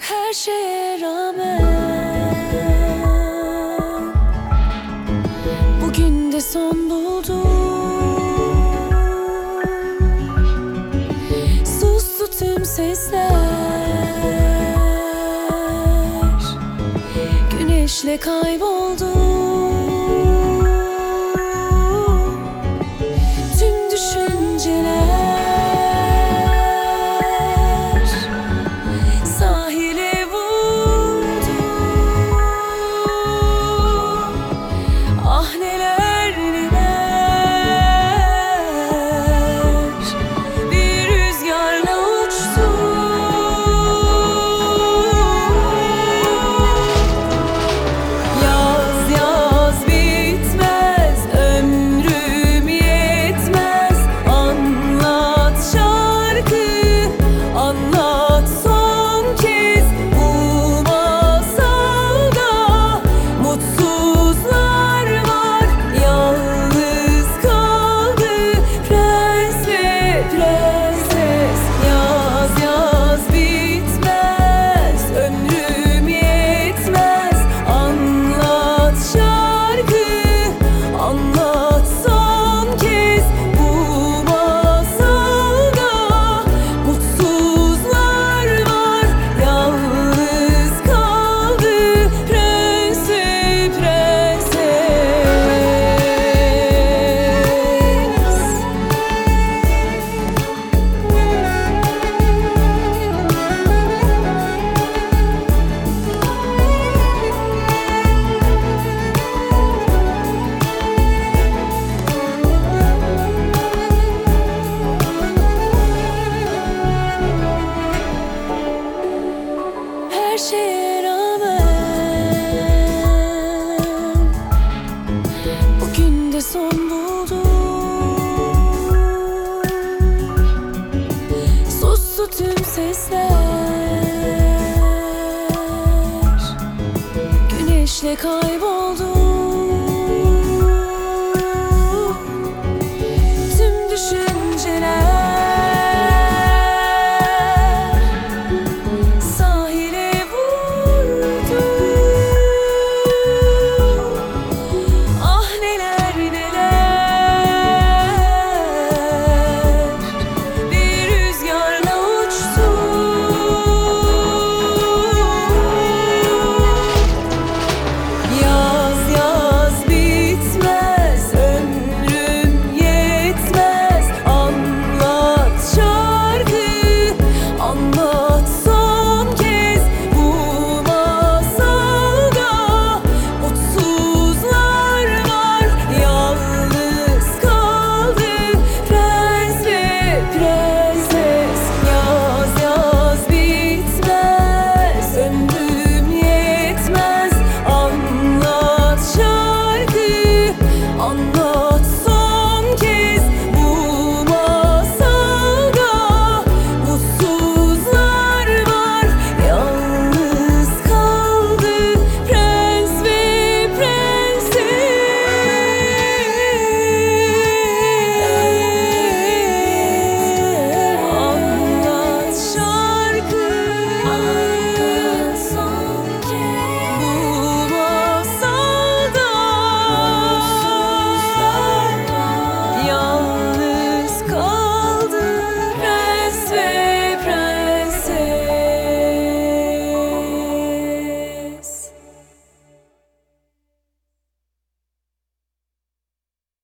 Her şeye rağmen bugün de son buldum. Sustu tüm sesler, güneşle kayboldu. Tüm düşünceler sahile vurdu. Ah neler neler bir rüzgarla uçtu. Yaz yaz bitmez, ömrüm yetmez. Anlat şarkı, anlat son kez. Bu masalda mutsuzlar var, yalnız kaldı prens ve prenses. Yaz yaz bitmez, ömrüm yetmez. Anlat şarkı, anlat son kez. Bu masalda mutsuzlar var, yalnız kaldı prens ve prenses. Her şeye rağmen bugün de son buldum. Sustu tüm sesler, güneşle kayboldu.